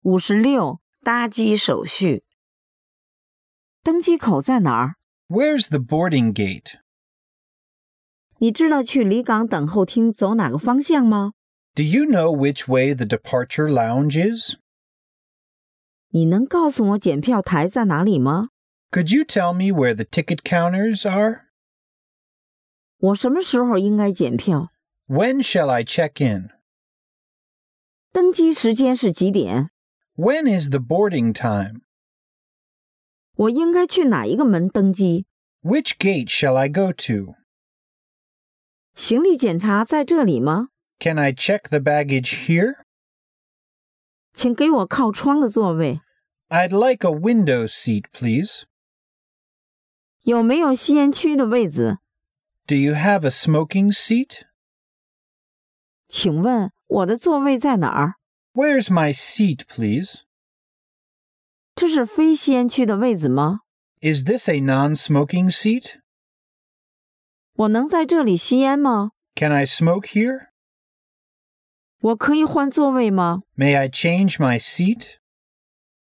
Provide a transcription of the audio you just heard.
56搭机手续。登机口在哪儿？ Where's the boarding gate? 你知道去离港等候厅走哪个方向吗？ Do you know which way the departure lounge is? 你能告诉我检票台在哪里吗？ Could you tell me where the ticket counters are? 我什么时候应该检票？ When shall I check in? 登机时间是几点？ When is the boarding time? 我应该去哪一个门登机？ Which gate shall I go to? 行李检查在这里吗？ Can I check the baggage here? 请给我靠窗的座位。 I'd like a window seat, please. 有没有吸烟区的位子？ Do you have a smoking seat? 请问我的座位在哪儿？ Where's my seat, please? 这是非吸烟区的位子吗？ Is this a non-smoking seat? 我能在这里吸烟吗？ Can I smoke here? 我可以换座位吗？ May I change my seat?